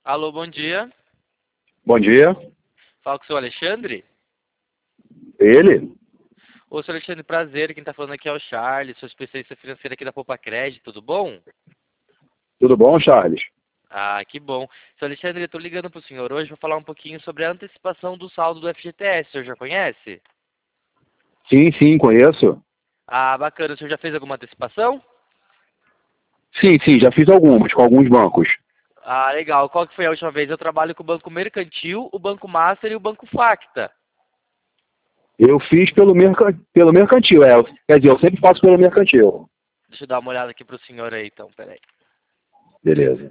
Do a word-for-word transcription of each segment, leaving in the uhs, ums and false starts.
Alô, bom dia. Bom dia. Fala com o seu Alexandre. Ele? Ô, seu Alexandre, prazer. Quem está falando aqui é o Charles, sou especialista financeiro aqui da Poupa Crédito, tudo bom? Tudo bom, Charles? Ah, que bom. Seu Alexandre, eu estou ligando para o senhor hoje para falar um pouquinho sobre a antecipação do saldo do F G T S. O senhor já conhece? Sim, sim, conheço. Ah, bacana. O senhor já fez alguma antecipação? Sim, sim, já fiz algumas, com alguns bancos. Ah, legal. Qual que foi a última vez? Eu trabalho com o Banco Mercantil, o Banco Master e o Banco Facta. Eu fiz pelo, mercan... pelo mercantil, é. Quer dizer, eu sempre faço pelo mercantil. Deixa eu dar uma olhada aqui para o senhor aí, então. Peraí. Beleza.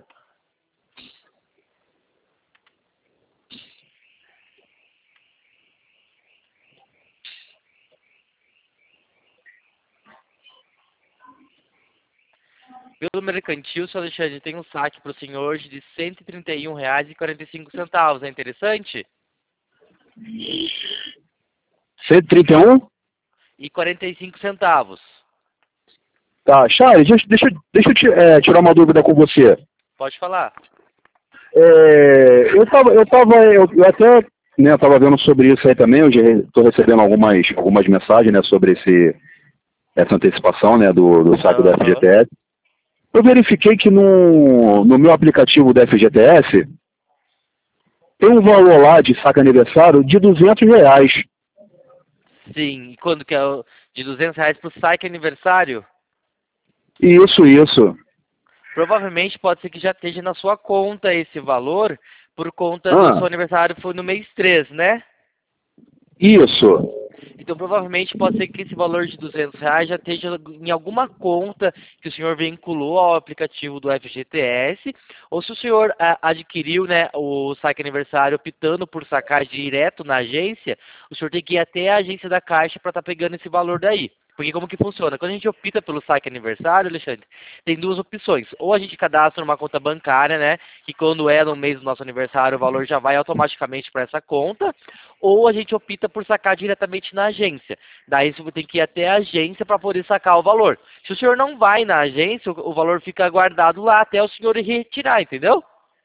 Pelo Mercantil, seu Alexandre, tem um saque para o senhor hoje de cento e trinta e um reais e quarenta e cinco centavos. É interessante? cento e trinta e um? E quarenta e cinco centavos. Tá, Charles, deixa, deixa, deixa eu te, é, tirar uma dúvida com você. Pode falar. É, eu tava, eu tava, eu, eu até, né, tava vendo sobre isso aí também, eu já estou recebendo algumas, algumas mensagens, né, sobre esse, essa antecipação, né, do, do saque do Aham. F G T S. Eu verifiquei que no, no meu aplicativo do F G T S tem um valor lá de saque aniversário de duzentos reais. Sim. E quando que é o- de duzentos reais para o saque aniversário? Isso, isso. Provavelmente pode ser que já esteja na sua conta esse valor, por conta do Ah, seu aniversário foi no mês três, né? isso. Então, provavelmente, pode ser que esse valor de duzentos reais já esteja em alguma conta que o senhor vinculou ao aplicativo do F G T S, ou se o senhor ah, adquiriu, né, o saque aniversário optando por sacar direto na agência, o senhor tem que ir até a agência da Caixa para estar pegando esse valor daí. Porque como que funciona? Quando a gente opta pelo saque aniversário, Alexandre, tem duas opções. Ou a gente cadastra uma conta bancária, né, que quando é no mês do nosso aniversário, o valor já vai automaticamente para essa conta, ou a gente opta por sacar diretamente na agência. Daí você tem que ir até a agência para poder sacar o valor. Se o senhor não vai na agência, o o valor fica guardado lá até o senhor ir retirar, entendeu?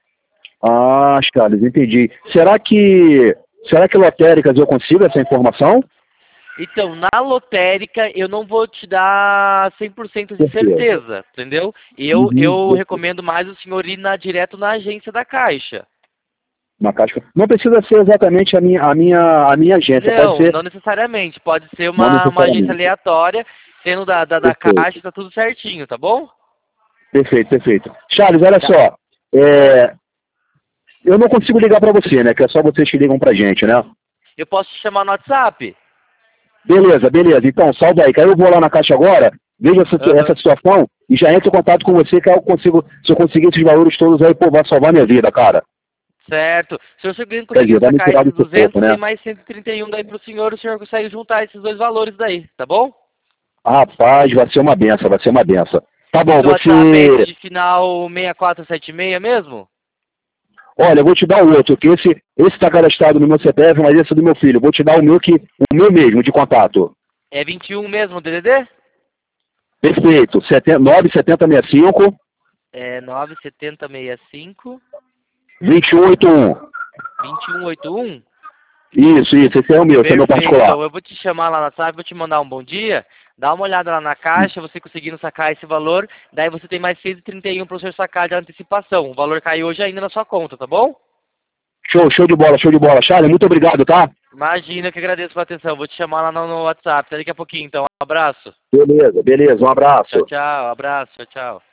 Ah, Charles, entendi. Será que, será que lotéricas eu consigo essa informação? Então, na lotérica, eu não vou te dar cem por cento de Certeza. certeza, entendeu? Eu, Uhum, eu perfeito. recomendo mais o senhor ir na, direto na agência da Caixa. Uma caixa. Não precisa ser exatamente a minha, a minha, a minha agência, pode Não, ser, não necessariamente. Pode ser não uma, uma agência necessariamente. aleatória, sendo da, da, da Perfeito, Caixa, tá tudo certinho, tá bom? perfeito, perfeito. Charles, olha Tá. só. É, eu não consigo ligar para você, né? Que é só vocês que ligam pra gente, né? Eu posso te chamar no WhatsApp? Beleza, beleza. Então, salve aí. Que aí eu vou lá na caixa agora, vejo essa, essa Aham. situação e já entro em contato com você, que aí eu consigo, se eu conseguir esses valores todos aí, pô, vai salvar minha vida, cara. Certo. Se o senhor Quer conseguir dizer, vai me sacar tirar esses do sufoco, duzentos, né? tem mais cento e trinta e um daí pro senhor, o senhor consegue juntar esses dois valores daí, tá bom? Rapaz, vai ser uma benção, vai ser uma benção. Tá O bom, seu WhatsApp é esse você... de final seis quatro sete seis mesmo? Olha, eu vou te dar o outro, que esse, esse tá cadastrado no meu C P F, mas esse é do meu filho. Eu vou te dar o meu, que, o meu mesmo, de contato. É vinte e um mesmo, o D D D? Perfeito. nove sete zero seis cinco, É nove sete zero seis cinco, dois um oito um. dois um oito um? Isso, isso. Esse é o meu, esse é o meu Perfeito, particular. então eu vou te chamar lá na WhatsApp, vou te mandar um bom dia, dá uma olhada lá na caixa, você conseguindo sacar esse valor, daí você tem mais cento e trinta e um para o senhor sacar de antecipação. O valor caiu hoje ainda na sua conta, tá bom? Show, show de bola, show de bola. Charlie, muito obrigado, tá? Imagina, eu que agradeço pela atenção. Vou te chamar lá no, no WhatsApp. Até daqui a pouquinho, então. Um abraço. Beleza, beleza. Um Tchau, abraço. tchau. Abraço. Tchau, tchau.